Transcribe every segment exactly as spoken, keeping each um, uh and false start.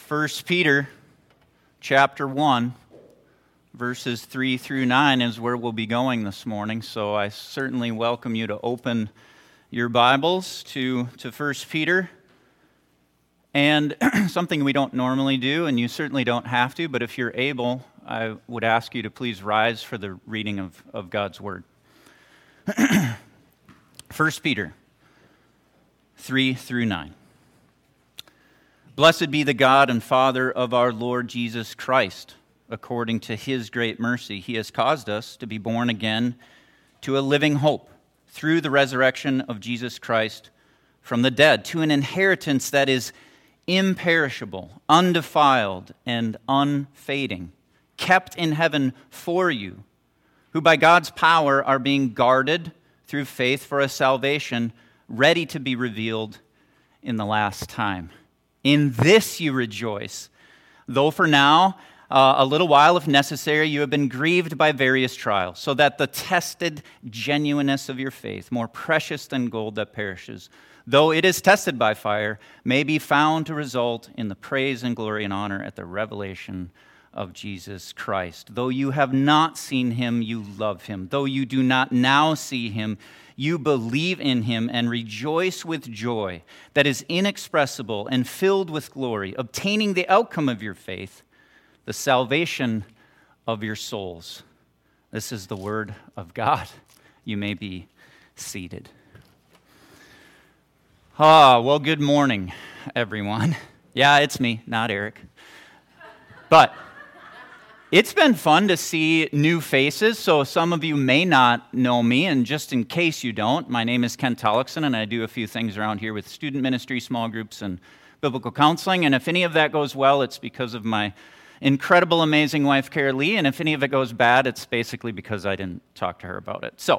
First Peter chapter one, verses three through nine is where we'll be going this morning. So I certainly welcome you to open your Bibles to, to First Peter. And something we don't normally do, and you certainly don't have to, but if you're able, I would ask you to please rise for the reading of, of God's Word. First Peter three through nine. Blessed be the God and Father of our Lord Jesus Christ. According to his great mercy, he has caused us to be born again to a living hope through the resurrection of Jesus Christ from the dead, to an inheritance that is imperishable, undefiled, and unfading, kept in heaven for you, who by God's power are being guarded through faith for a salvation ready to be revealed in the last time. In this you rejoice, though for now, uh, a little while if necessary, you have been grieved by various trials, so that the tested genuineness of your faith, more precious than gold that perishes, though it is tested by fire, may be found to result in the praise and glory and honor at the revelation of Jesus Christ. Though you have not seen him, you love him. Though you do not now see him, you believe in him and rejoice with joy that is inexpressible and filled with glory, obtaining the outcome of your faith, the salvation of your souls. This is the word of God. You may be seated. Ah, well, good morning, everyone. Yeah, it's me, not Eric. But it's been fun to see new faces, so some of you may not know me, and just in case you don't, my name is Ken Tullochson, and I do a few things around here with student ministry, small groups, and biblical counseling, and if any of that goes well, it's because of my incredible, amazing wife, Cara Lee, and if any of it goes bad, it's basically because I didn't talk to her about it. So,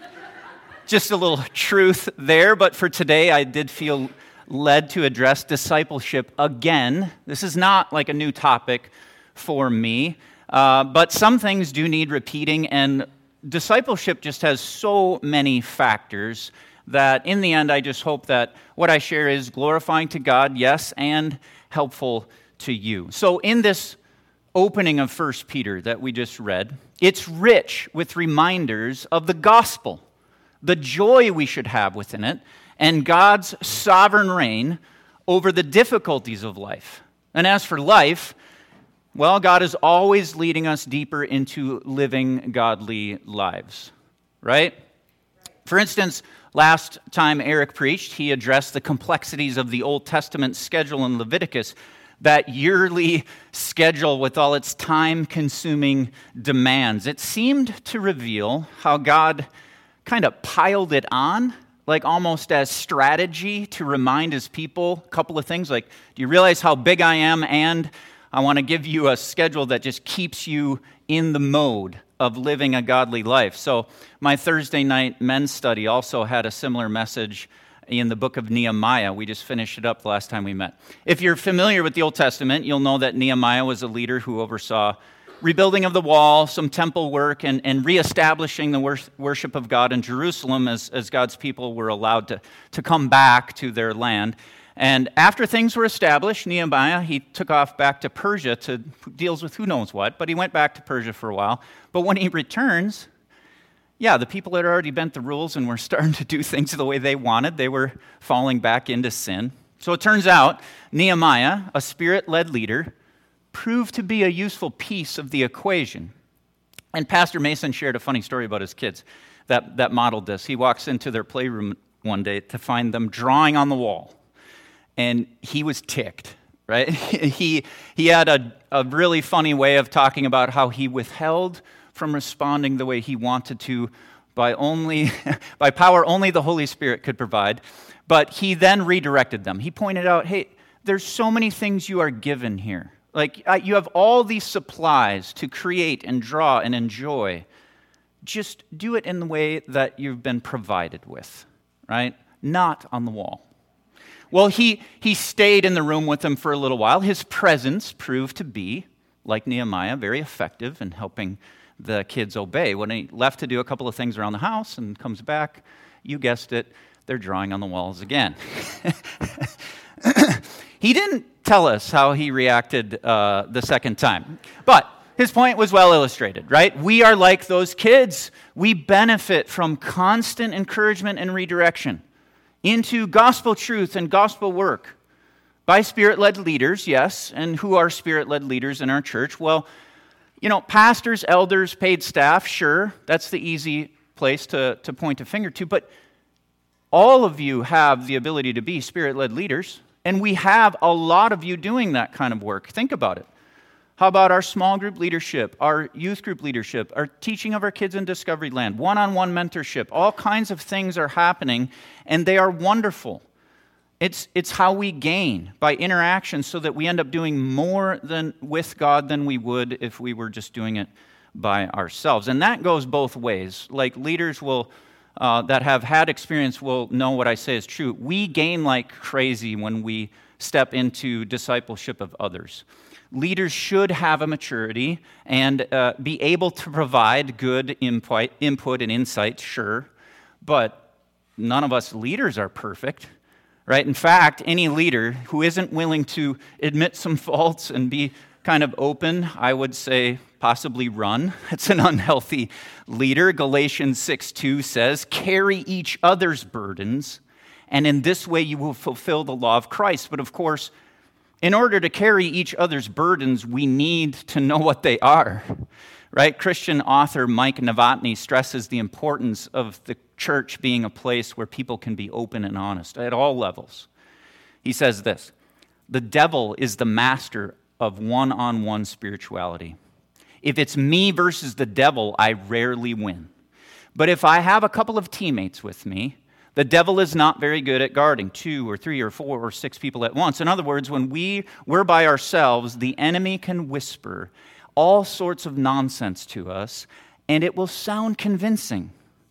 just a little truth there, but for today, I did feel led to address discipleship again. This is not like a new topic for me. Uh, but some things do need repeating, and discipleship just has so many factors that in the end, I just hope that what I share is glorifying to God, yes, and helpful to you. So in this opening of First Peter that we just read, it's rich with reminders of the gospel, the joy we should have within it, and God's sovereign reign over the difficulties of life. And as for life, well, God is always leading us deeper into living godly lives, right? For instance, last time Eric preached, he addressed the complexities of the Old Testament schedule in Leviticus, that yearly schedule with all its time-consuming demands. It seemed to reveal how God kind of piled it on, like almost as strategy to remind his people a couple of things, like, do you realize how big I am, and I want to give you a schedule that just keeps you in the mode of living a godly life. So my Thursday night men's study also had a similar message in the book of Nehemiah. We just finished it up the last time we met. If you're familiar with the Old Testament, you'll know that Nehemiah was a leader who oversaw rebuilding of the wall, some temple work, and, and reestablishing the wor- worship of God in Jerusalem as, as God's people were allowed to, to come back to their land. And after things were established, Nehemiah, he took off back to Persia to deals with who knows what, but he went back to Persia for a while. But when he returns, yeah, the people had already bent the rules and were starting to do things the way they wanted. They were falling back into sin. So it turns out Nehemiah, a spirit-led leader, proved to be a useful piece of the equation. And Pastor Mason shared a funny story about his kids that, that modeled this. He walks into their playroom one day to find them drawing on the wall. And he was ticked, right? he he had a, a really funny way of talking about how he withheld from responding the way he wanted to by only by power only the Holy Spirit could provide. But he then redirected them. He pointed out, hey, there's so many things you are given here. Like, uh, you have all these supplies to create and draw and enjoy. Just do it in the way that you've been provided with, right? Not on the wall. Well, he, he stayed in the room with them for a little while. His presence proved to be, like Nehemiah, very effective in helping the kids obey. When he left to do a couple of things around the house and comes back, you guessed it, they're drawing on the walls again. He didn't tell us how he reacted uh, the second time. But his point was well illustrated, right? We are like those kids. We benefit from constant encouragement and redirection into gospel truth and gospel work by Spirit-led leaders, yes. And who are Spirit-led leaders in our church? Well, you know, pastors, elders, paid staff, sure. That's the easy place to, to point a finger to. But all of you have the ability to be Spirit-led leaders. And we have a lot of you doing that kind of work. Think about it. How about our small group leadership, our youth group leadership, our teaching of our kids in Discovery Land, one-on-one mentorship? All kinds of things are happening, and they are wonderful. It's, it's how we gain by interaction so that we end up doing more than with God than we would if we were just doing it by ourselves. And that goes both ways. Like leaders will uh, that have had experience will know what I say is true. We gain like crazy when we step into discipleship of others. Leaders should have a maturity and uh, be able to provide good input, input and insight, sure, but none of us leaders are perfect, right? In fact, any leader who isn't willing to admit some faults and be kind of open, I would say possibly run. It's an unhealthy leader. Galatians six two says, carry each other's burdens, and in this way you will fulfill the law of Christ. But of course, in order to carry each other's burdens, we need to know what they are, right? Christian author Mike Novotny stresses the importance of the church being a place where people can be open and honest at all levels. He says this, the devil is the master of one-on-one spirituality. If it's me versus the devil, I rarely win. But if I have a couple of teammates with me, the devil is not very good at guarding two or three or four or six people at once. In other words, when we, we're by ourselves, the enemy can whisper all sorts of nonsense to us, and it will sound convincing.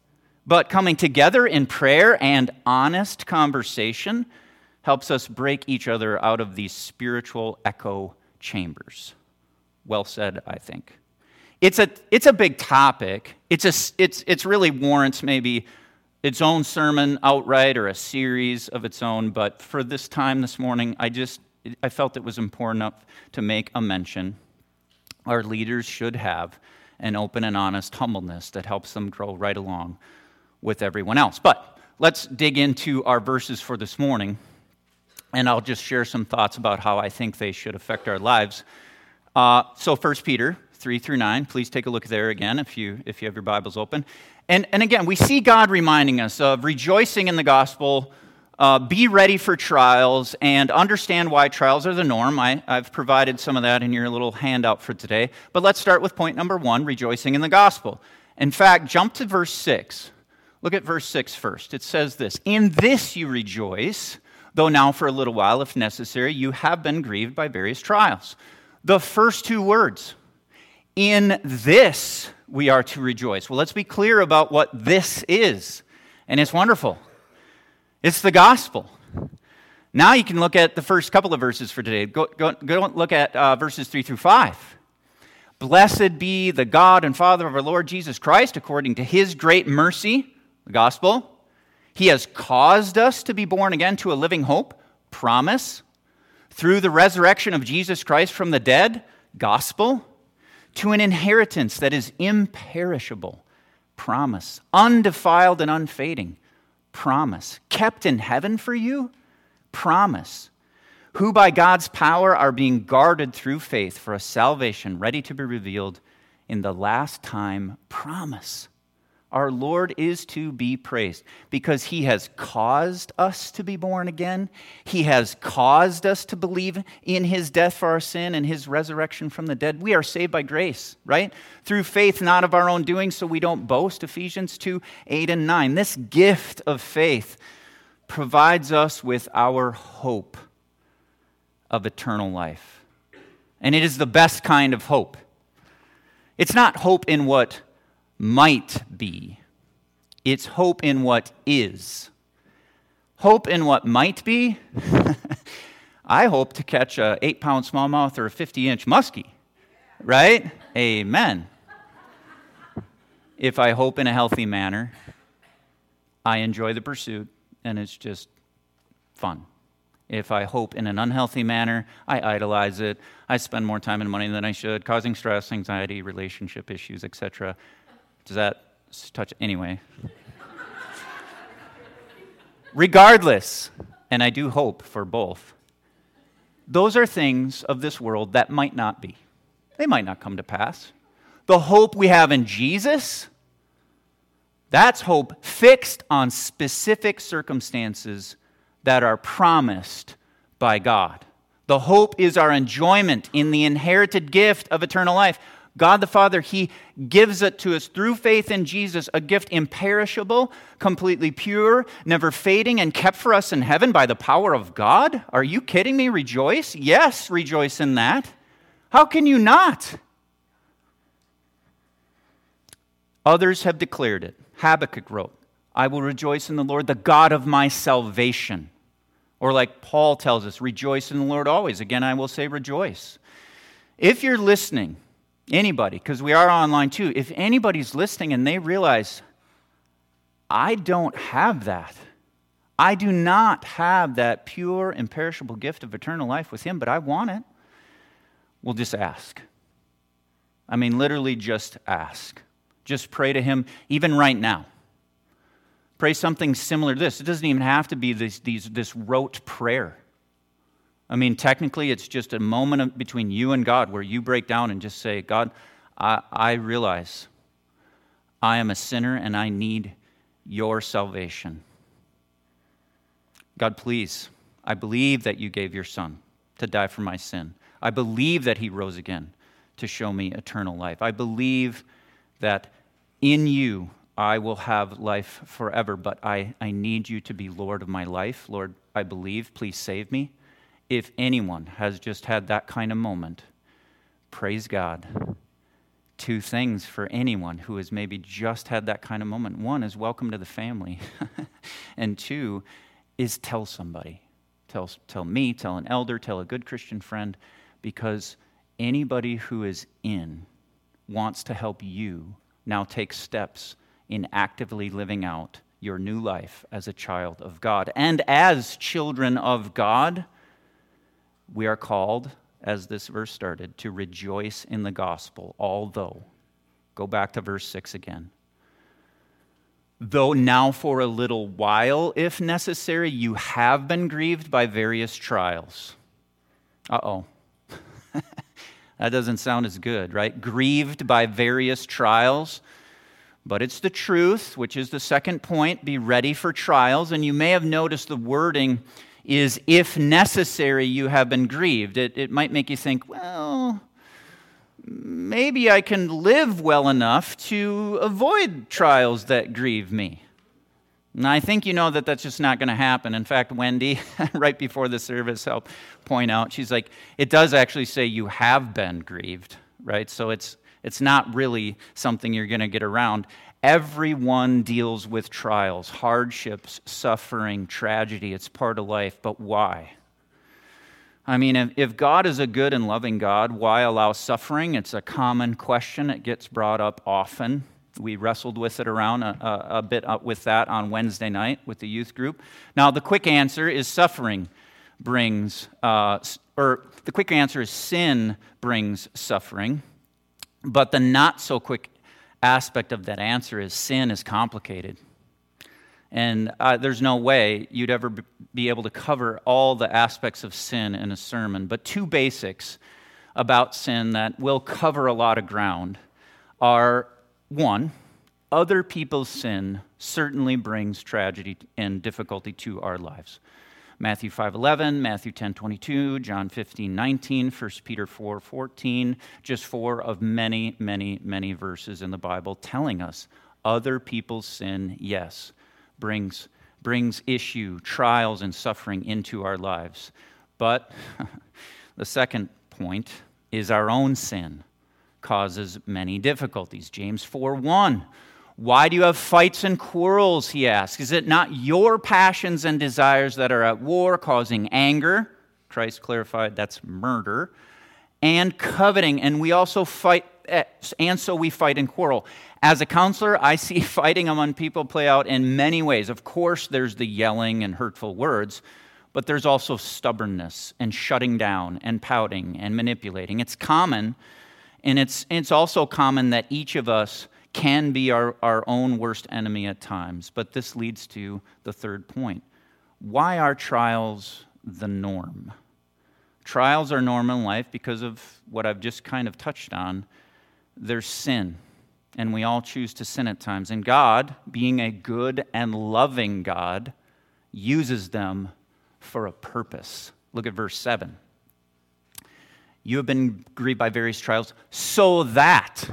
But coming together in prayer and honest conversation helps us break each other out of these spiritual echo chambers. Well said, I think. It's a, it's a big topic. It's, a, it's, it's really warrants maybe its own sermon outright or a series of its own, but for this time this morning, I just, I felt it was important enough to make a mention. Our leaders should have an open and honest humbleness that helps them grow right along with everyone else. But let's dig into our verses for this morning, and I'll just share some thoughts about how I think they should affect our lives. Uh, so First Peter three through nine, please take a look there again if you if you have your Bibles open. And, and again, we see God reminding us of rejoicing in the gospel, uh, be ready for trials, and understand why trials are the norm. I, I've provided some of that in your little handout for today. But let's start with point number one, rejoicing in the gospel. In fact, jump to verse six. Look at verse six first. It says this, in this you rejoice, though now for a little while, if necessary, you have been grieved by various trials. The first two words, in this we are to rejoice. Well, let's be clear about what this is. And it's wonderful. It's the gospel. Now you can look at the first couple of verses for today. Go, go, go look at uh, verses three through five. Blessed be the God and Father of our Lord Jesus Christ, according to his great mercy, the gospel. He has caused us to be born again to a living hope, promise, through the resurrection of Jesus Christ from the dead, gospel, to an inheritance that is imperishable, promise, undefiled and unfading, promise, kept in heaven for you, promise, who by God's power are being guarded through faith for a salvation ready to be revealed in the last time, promise. Our Lord is to be praised because he has caused us to be born again. He has caused us to believe in his death for our sin and his resurrection from the dead. We are saved by grace, right? Through faith, not of our own doing, so we don't boast. Ephesians two, eight and nine. This gift of faith provides us with our hope of eternal life. And it is the best kind of hope. It's not hope in what might be. It's hope in what is. Hope in what might be? I hope to catch a eight-pound smallmouth or a fifty-inch muskie, right? Amen. If I hope in a healthy manner, I enjoy the pursuit, and it's just fun. If I hope in an unhealthy manner, I idolize it. I spend more time and money than I should, causing stress, anxiety, relationship issues, et cetera. Does that touch? Anyway. Regardless, and I do hope for both, those are things of this world that might not be. They might not come to pass. The hope we have in Jesus, that's hope fixed on specific circumstances that are promised by God. The hope is our enjoyment in the inherited gift of eternal life. God the Father, He gives it to us through faith in Jesus, a gift imperishable, completely pure, never fading, and kept for us in heaven by the power of God. Are you kidding me? Rejoice? Yes, rejoice in that. How can you not? Others have declared it. Habakkuk wrote, I will rejoice in the Lord, the God of my salvation. Or like Paul tells us, rejoice in the Lord always. Again, I will say rejoice. If you're listening, anybody, because we are online too, if anybody's listening and they realize, I don't have that. I do not have that pure, imperishable gift of eternal life with Him, but I want it. Well, just ask. I mean, literally just ask. Just pray to Him, even right now. Pray something similar to this. It doesn't even have to be this, these, this rote prayer. I mean, technically, it's just a moment of, between you and God where you break down and just say, God, I, I realize I am a sinner and I need your salvation. God, please, I believe that you gave your Son to die for my sin. I believe that He rose again to show me eternal life. I believe that in you I will have life forever, but I, I need you to be Lord of my life. Lord, I believe. Please save me. If anyone has just had that kind of moment, praise God. Two things for anyone who has maybe just had that kind of moment. One is welcome to the family. And two is tell somebody. Tell, tell me, tell an elder, tell a good Christian friend, because anybody who is in wants to help you now take steps in actively living out your new life as a child of God. And as children of God, we are called, as this verse started, to rejoice in the gospel, although, go back to verse six again, though now for a little while, if necessary, you have been grieved by various trials. Uh-oh. That doesn't sound as good, right? Grieved by various trials. But it's the truth, which is the second point. Be ready for trials. And you may have noticed the wording is, if necessary, you have been grieved. It, it might make you think, well, maybe I can live well enough to avoid trials that grieve me. And I think you know that that's just not going to happen. In fact, Wendy, right before the service, helped point out, she's like, it does actually say you have been grieved, right? So it's it's not really something you're going to get around. Everyone deals with trials, hardships, suffering, tragedy. It's part of life, but why? I mean, if, if God is a good and loving God, why allow suffering? It's a common question. It gets brought up often. We wrestled with it around a, a, a bit with that on Wednesday night with the youth group. Now, the quick answer is suffering brings, uh, or the quick answer is sin brings suffering. But the not so quick aspect of that answer is sin is complicated. And uh, there's no way you'd ever be able to cover all the aspects of sin in a sermon. But two basics about sin that will cover a lot of ground are, one, other people's sin certainly brings tragedy and difficulty to our lives. Matthew five eleven, Matthew ten twenty-two, John fifteen nineteen, First Peter four fourteen, just four of many, many, many verses in the Bible telling us other people's sin, yes, brings, brings issue, trials, and suffering into our lives. But the second point is our own sin causes many difficulties. James four one. Why do you have fights and quarrels, he asks? Is it not your passions and desires that are at war, causing anger? Christ clarified that's murder. And coveting, and we also fight, and so we fight and quarrel. As a counselor, I see fighting among people play out in many ways. Of course, there's the yelling and hurtful words, but there's also stubbornness and shutting down and pouting and manipulating. It's common, and it's, it's also common that each of us can be our, our own worst enemy at times. But this leads to the third point. Why are trials the norm? Trials are normal in life because of what I've just kind of touched on. There's sin, and we all choose to sin at times. And God, being a good and loving God, uses them for a purpose. Look at verse seven. You have been grieved by various trials, so that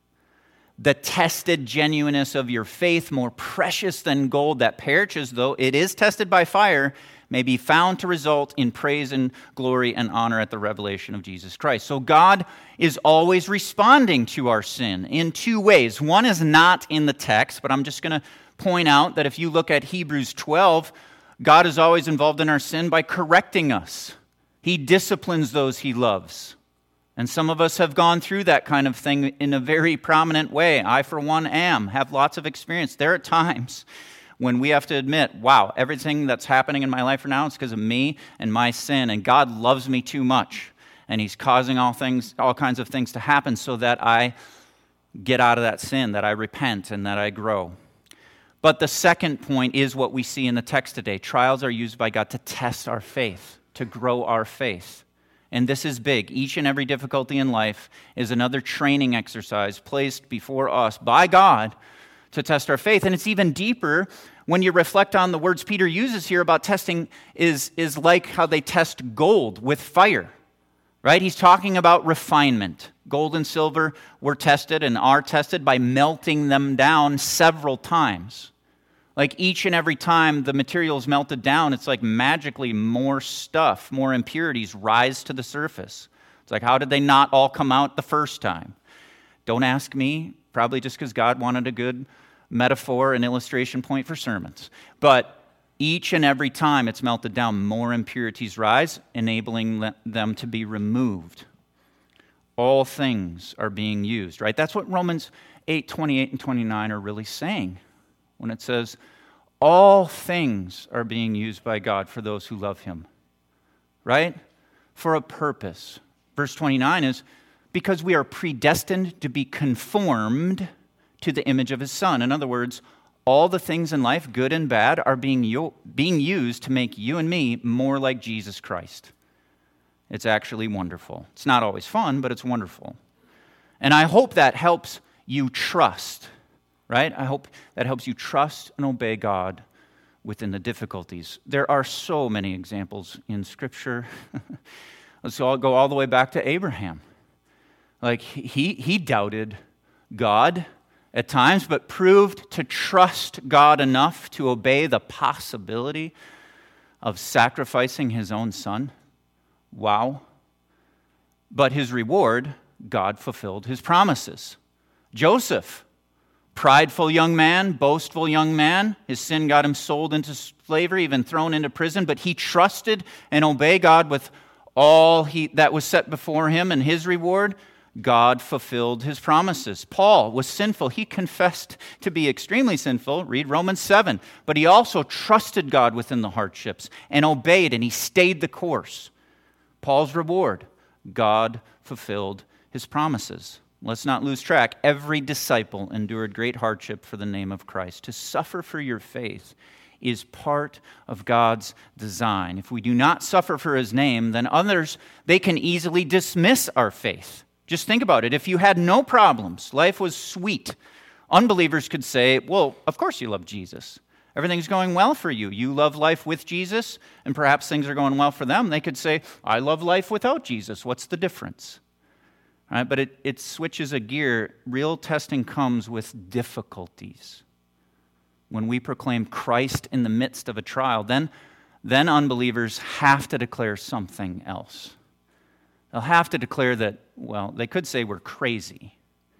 the tested genuineness of your faith, more precious than gold that perishes, though it is tested by fire, may be found to result in praise and glory and honor at the revelation of Jesus Christ. So God is always responding to our sin in two ways. One is not in the text, but I'm just going to point out that if you look at Hebrews twelve, God is always involved in our sin by correcting us. He disciplines those he loves. And some of us have gone through that kind of thing in a very prominent way. I, for one, am, have lots of experience. There are times when we have to admit, wow, everything that's happening in my life right now is because of me and my sin, and God loves me too much, and he's causing all things, all kinds of things to happen so that I get out of that sin, that I repent, and that I grow. But the second point is what we see in the text today. Trials are used by God to test our faith, to grow our faith. And this is big. Each and every difficulty in life is another training exercise placed before us by God to test our faith. And it's even deeper when you reflect on the words Peter uses here about testing is, is like how they test gold with fire, right? He's talking about refinement. Gold and silver were tested and are tested by melting them down several times. Like each and every time the material is melted down, it's like magically more stuff, more impurities rise to the surface. It's like, how did they not all come out the first time? Don't ask me, probably just because God wanted a good metaphor and illustration point for sermons. But each and every time it's melted down, more impurities rise, enabling them to be removed. All things are being used, right? That's what Romans eight, twenty-eight and twenty-nine are really saying when it says, all things are being used by God for those who love him, right? For a purpose. Verse twenty-nine is, because we are predestined to be conformed to the image of his Son. In other words, all the things in life, good and bad, are being, u- being used to make you and me more like Jesus Christ. It's actually wonderful. It's not always fun, but it's wonderful. And I hope that helps you trust, right? I hope that helps you trust and obey God within the difficulties. There are so many examples in Scripture. Let's all go all the way back to Abraham. Like, he, he doubted God at times, but proved to trust God enough to obey the possibility of sacrificing his own son. Wow. But his reward, God fulfilled his promises. Joseph, prideful young man, boastful young man. His sin got him sold into slavery, even thrown into prison, but he trusted and obeyed God with all he, that was set before him, and his reward, God fulfilled his promises. Paul was sinful. He confessed to be extremely sinful. Read Romans seven. But he also trusted God within the hardships and obeyed, and he stayed the course. Paul's reward, God fulfilled his promises. Let's not lose track. Every disciple endured great hardship for the name of Christ. To suffer for your faith is part of God's design. If we do not suffer for his name, then others, they can easily dismiss our faith. Just think about it. If you had no problems, life was sweet, unbelievers could say, well, of course you love Jesus. Everything's going well for you. You love life with Jesus, and perhaps things are going well for them. They could say, I love life without Jesus. What's the difference? All right, but it, it switches a gear. Real testing comes with difficulties. When we proclaim Christ in the midst of a trial, then, then unbelievers have to declare something else. They'll have to declare that, well, they could say we're crazy,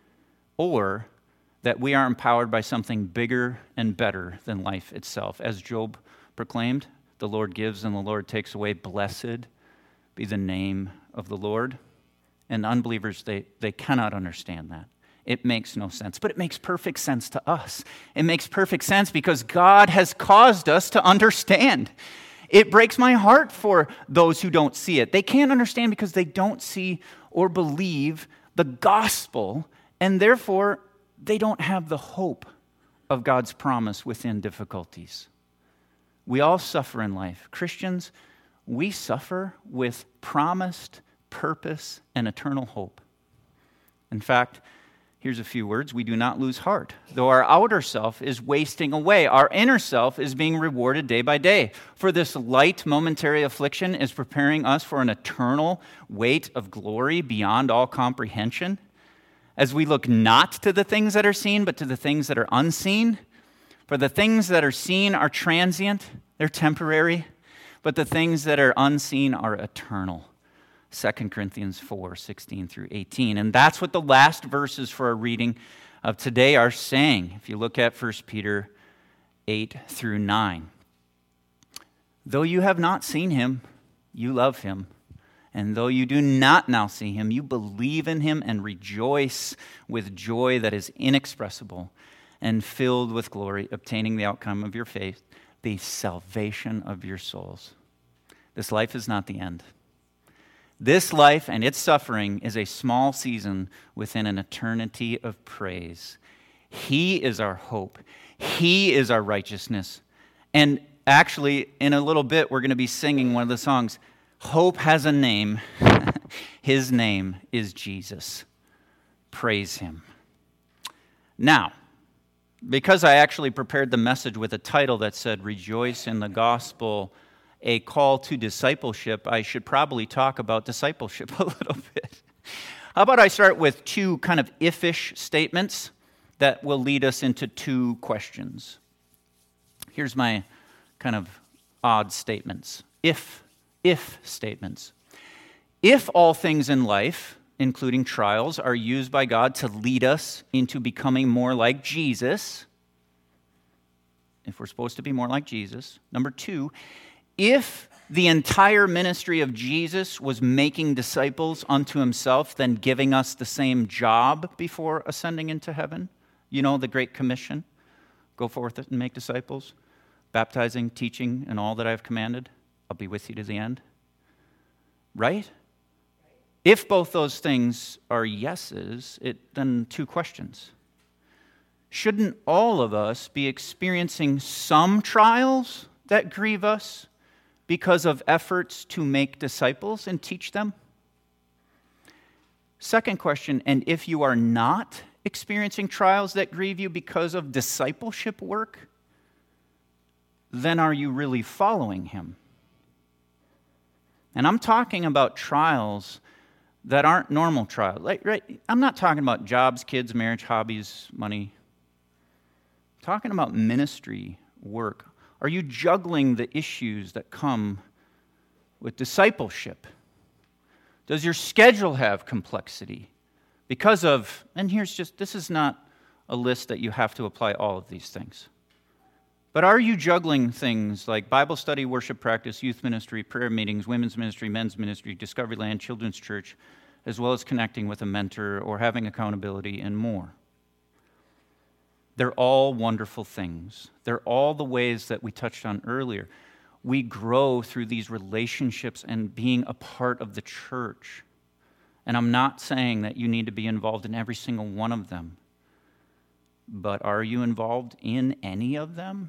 or that we are empowered by something bigger and better than life itself. As Job proclaimed, the Lord gives and the Lord takes away. Blessed be the name of the Lord. And unbelievers, they, they cannot understand that. It makes no sense, but it makes perfect sense to us. It makes perfect sense because God has caused us to understand. It breaks my heart for those who don't see it. They can't understand because they don't see or believe the gospel, and therefore they don't have the hope of God's promise within difficulties. We all suffer in life. Christians, we suffer with promised purpose and eternal hope. In fact, here's a few words. We do not lose heart. Though our outer self is wasting away, our inner self is being rewarded day by day. For this light momentary affliction is preparing us for an eternal weight of glory beyond all comprehension. As we look not to the things that are seen, but to the things that are unseen. For the things that are seen are transient, they're temporary, but the things that are unseen are eternal. Second Corinthians four, sixteen through eighteen. And that's what the last verses for our reading of today are saying. If you look at First Peter eight through nine. Though you have not seen him, you love him. And though you do not now see him, you believe in him and rejoice with joy that is inexpressible and filled with glory, obtaining the outcome of your faith, the salvation of your souls. This life is not the end. This life and its suffering is a small season within an eternity of praise. He is our hope. He is our righteousness. And actually, in a little bit, we're going to be singing one of the songs. Hope has a name. His name is Jesus. Praise him. Now, because I actually prepared the message with a title that said, Rejoice in the Gospel, a call to discipleship, I should probably talk about discipleship a little bit. How about I start with two kind of if-ish statements that will lead us into two questions. Here's my kind of odd statements. If, if statements. If all things in life, including trials, are used by God to lead us into becoming more like Jesus, if we're supposed to be more like Jesus. Number two, if the entire ministry of Jesus was making disciples unto himself, then giving us the same job before ascending into heaven, you know, the Great Commission, go forth and make disciples, baptizing, teaching, and all that I have commanded, I'll be with you to the end. Right? If both those things are yeses, it, then two questions. Shouldn't all of us be experiencing some trials that grieve us because of efforts to make disciples and teach them? Second question, and if you are not experiencing trials that grieve you because of discipleship work, then are you really following him? And I'm talking about trials that aren't normal trials. Like, right, I'm not talking about jobs, kids, marriage, hobbies, money. I'm talking about ministry work. Are you juggling the issues that come with discipleship? Does your schedule have complexity? Because of, and here's just, this is not a list that you have to apply all of these things. But are you juggling things like Bible study, worship practice, youth ministry, prayer meetings, women's ministry, men's ministry, Discovery Land, children's church, as well as connecting with a mentor or having accountability and more? They're all wonderful things. They're all the ways that we touched on earlier. We grow through these relationships and being a part of the church. And I'm not saying that you need to be involved in every single one of them. But are you involved in any of them?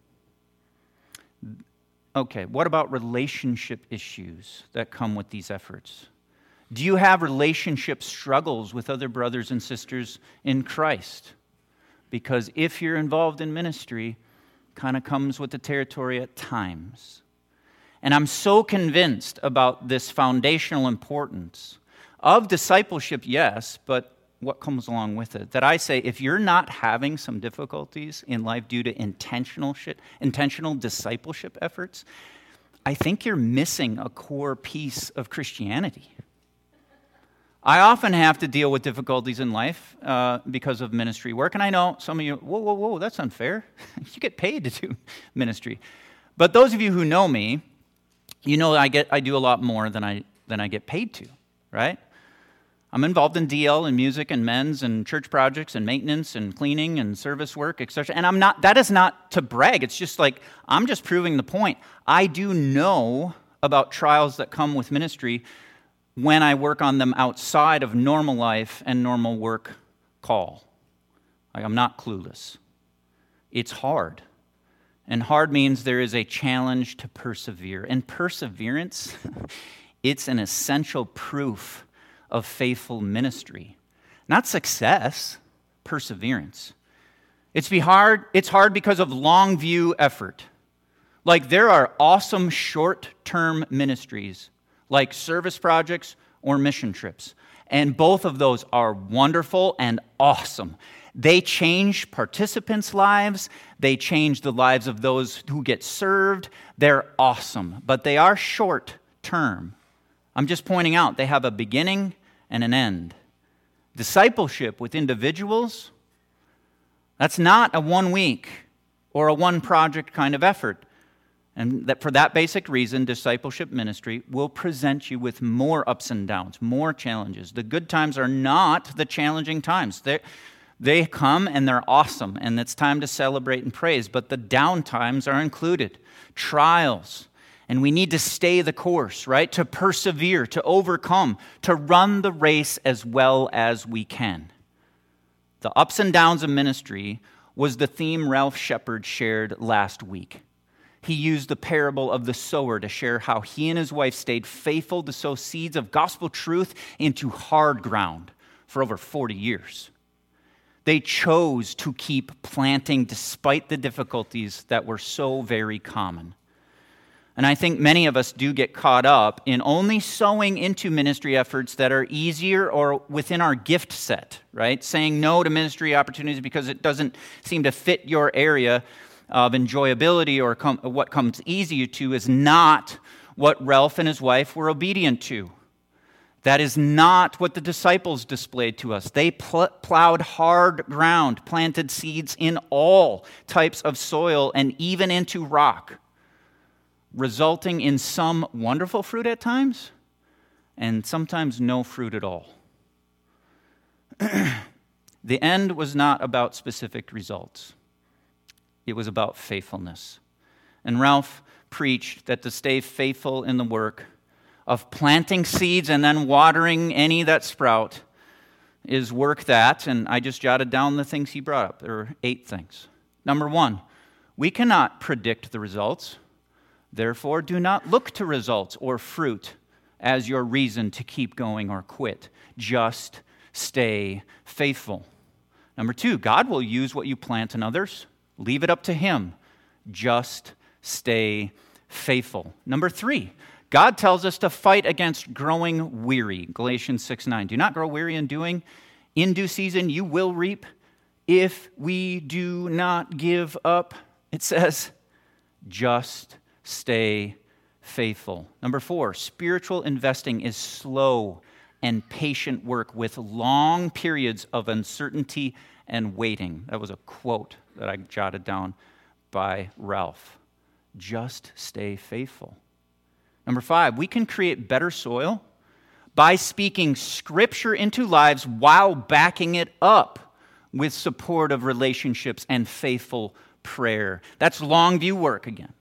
Okay, what about relationship issues that come with these efforts? Do you have relationship struggles with other brothers and sisters in Christ? Because if you're involved in ministry, kind of comes with the territory at times. And I'm so convinced about this foundational importance of discipleship, yes, but what comes along with it, that I say if you're not having some difficulties in life due to intentional shit, intentional discipleship efforts, I think you're missing a core piece of Christianity. I often have to deal with difficulties in life uh, because of ministry work. And I know some of you, whoa, whoa, whoa, that's unfair. You get paid to do ministry. But those of you who know me, you know I get I do a lot more than I than I get paid to, right? I'm involved in D L and music and men's and church projects and maintenance and cleaning and service work, et cetera. And I'm not, that is not to brag. It's just like, I'm just proving the point. I do know about trials that come with ministry when I work on them outside of normal life and normal work call. Like, I'm not clueless. It's hard. And hard means there is a challenge to persevere. And perseverance, it's an essential proof of faithful ministry. Not success, perseverance. It's be hard, it's hard because of long view effort. Like, there are awesome short-term ministries, like service projects or mission trips. And both of those are wonderful and awesome. They change participants' lives. They change the lives of those who get served. They're awesome, but they are short-term. I'm just pointing out they have a beginning and an end. Discipleship with individuals, that's not a one week or a one project kind of effort. And that for that basic reason, discipleship ministry will present you with more ups and downs, more challenges. The good times are not the challenging times. They they come and they're awesome, and it's time to celebrate and praise. But the down times are included, trials. And we need to stay the course, right? To persevere, to overcome, to run the race as well as we can. The ups and downs of ministry was the theme Ralph Shepard shared last week. He used the parable of the sower to share how he and his wife stayed faithful to sow seeds of gospel truth into hard ground for over forty years. They chose to keep planting despite the difficulties that were so very common. And I think many of us do get caught up in only sowing into ministry efforts that are easier or within our gift set, right? Saying no to ministry opportunities because it doesn't seem to fit your area of enjoyability or com- what comes easier to is not what Ralph and his wife were obedient to. That is not what the disciples displayed to us. They pl- plowed hard ground, planted seeds in all types of soil and even into rock, resulting in some wonderful fruit at times, and sometimes no fruit at all. The end was not about specific results. It was about faithfulness. And Ralph preached that to stay faithful in the work of planting seeds and then watering any that sprout is work that, and I just jotted down the things he brought up. There were eight things. Number one, we cannot predict the results. Therefore, do not look to results or fruit as your reason to keep going or quit. Just stay faithful. Number two, God will use what you plant in others. Leave it up to Him. Just stay faithful. Number three, God tells us to fight against growing weary. Galatians six nine. Do not grow weary in doing. In due season you will reap. If we do not give up, it says, just stay faithful. Number four, spiritual investing is slow and patient work with long periods of uncertainty and waiting. That was a quote that I jotted down by Ralph. Just stay faithful. Number five, we can create better soil by speaking Scripture into lives while backing it up with supportive relationships and faithful prayer. That's long view work again.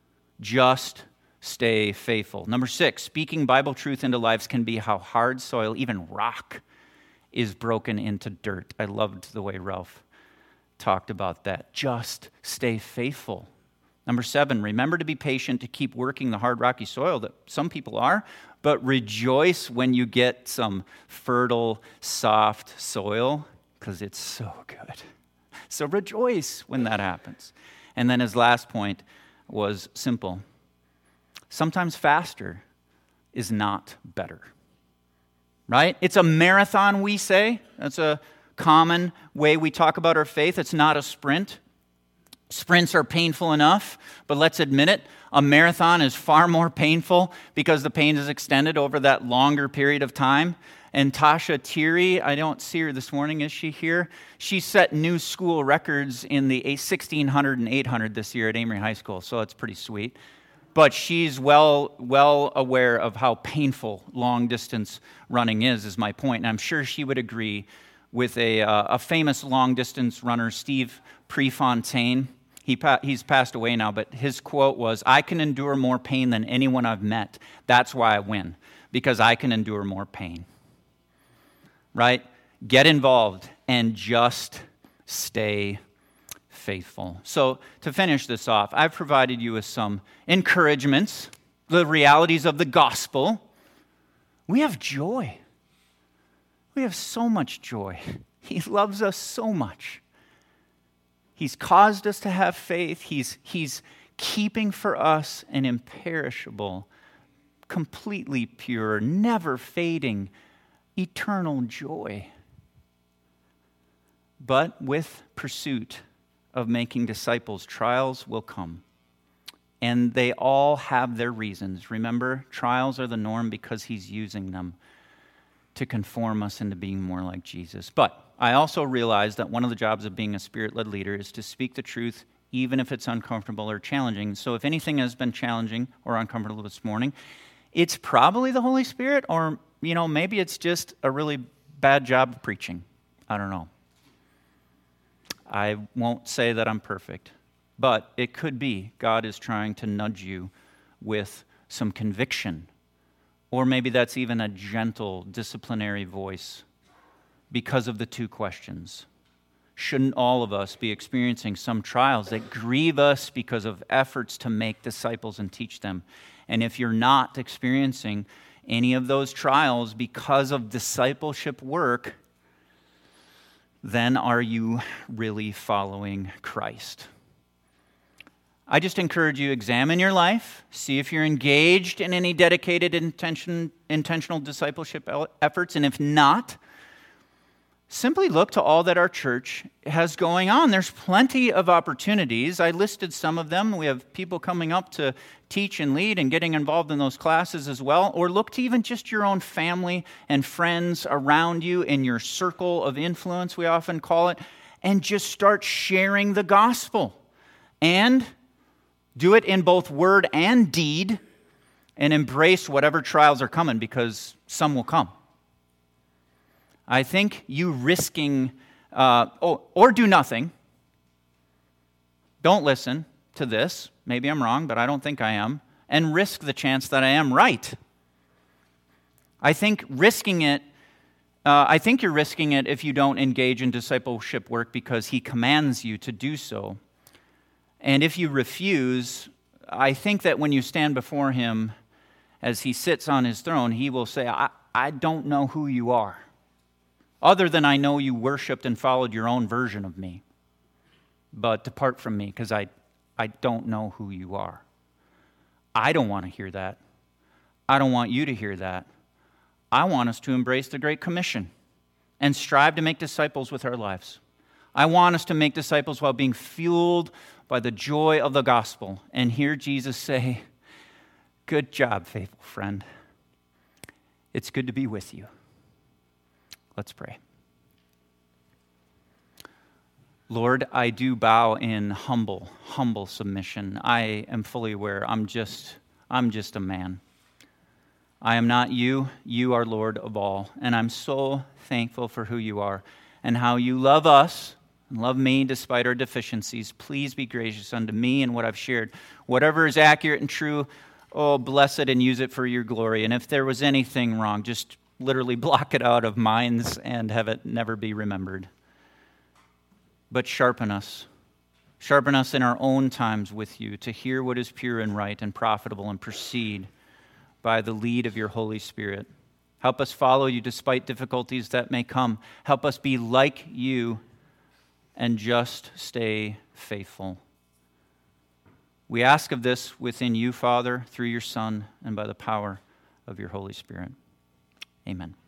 Just stay faithful. Number six, speaking Bible truth into lives can be how hard soil, even rock, is broken into dirt. I loved the way Ralph talked about that. Just stay faithful. Number seven, remember to be patient, to keep working the hard, rocky soil that some people are, but rejoice when you get some fertile, soft soil, because it's so good. So rejoice when that happens. And then his last point was simple. Sometimes faster is not better. Right? It's a marathon, we say. That's a common way we talk about our faith. It's not a sprint. Sprints are painful enough, but let's admit it, a marathon is far more painful because the pain is extended over that longer period of time. And Tasha Thierry, I don't see her this morning, is she here? She set new school records in the sixteen hundred and eight hundred this year at Amory High School, so that's pretty sweet. but she's well well aware of how painful long-distance running is, is my point. And I'm sure she would agree with a, uh, a famous long-distance runner, Steve Prefontaine. He pa- he's passed away now, but his quote was, "I can endure more pain than anyone I've met. That's why I win, because I can endure more pain." Right? Get involved and just stay faithful. So to finish this off, I've provided you with some encouragements, the realities of the gospel. We have joy. We have so much joy. He loves us so much. He's caused us to have faith. He's, he's keeping for us an imperishable, completely pure, never fading, eternal joy. But with pursuit of making disciples, trials will come. And they all have their reasons. Remember, trials are the norm because he's using them to conform us into being more like Jesus. But I also realize that one of the jobs of being a Spirit-led leader is to speak the truth even if it's uncomfortable or challenging. So if anything has been challenging or uncomfortable this morning, it's probably the Holy Spirit, or, you know, maybe it's just a really bad job of preaching. I don't know. I won't say that I'm perfect, but it could be God is trying to nudge you with some conviction, or maybe that's even a gentle disciplinary voice because of the two questions. Shouldn't all of us be experiencing some trials that grieve us because of efforts to make disciples and teach them? And if you're not experiencing any of those trials because of discipleship work, then are you really following Christ? I just encourage you to examine your life, see if you're engaged in any dedicated intention, intentional discipleship efforts, and if not, simply look to all that our church has going on. There's plenty of opportunities. I listed some of them. We have people coming up to teach and lead and getting involved in those classes as well. Or look to even just your own family and friends around you in your circle of influence, we often call it, and just start sharing the gospel. And do it in both word and deed, and embrace whatever trials are coming, because some will come. I think you risking, uh, oh, or do nothing. Don't listen to this. Maybe I'm wrong, but I don't think I am. And risk the chance that I am right. I think risking it, uh, I think you're risking it if you don't engage in discipleship work because he commands you to do so. And if you refuse, I think that when you stand before him as he sits on his throne, he will say, I, I don't know who you are, other than I know you worshiped and followed your own version of me. But depart from me, because I, I don't know who you are. I don't want to hear that. I don't want you to hear that. I want us to embrace the Great Commission and strive to make disciples with our lives. I want us to make disciples while being fueled by the joy of the gospel, and hear Jesus say, good job, faithful friend. It's good to be with you. Let's pray. Lord, I do bow in humble, humble submission. I am fully aware I'm just, I'm just a man. I am not you. You are Lord of all, and I'm so thankful for who you are and how you love us. Love me despite our deficiencies. Please be gracious unto me and what I've shared. Whatever is accurate and true, oh, bless it and use it for your glory. And if there was anything wrong, just literally block it out of minds and have it never be remembered. But sharpen us. Sharpen us in our own times with you to hear what is pure and right and profitable and proceed by the lead of your Holy Spirit. Help us follow you despite difficulties that may come. Help us be like you and just stay faithful. We ask of this within you, Father, through your Son, and by the power of your Holy Spirit. Amen.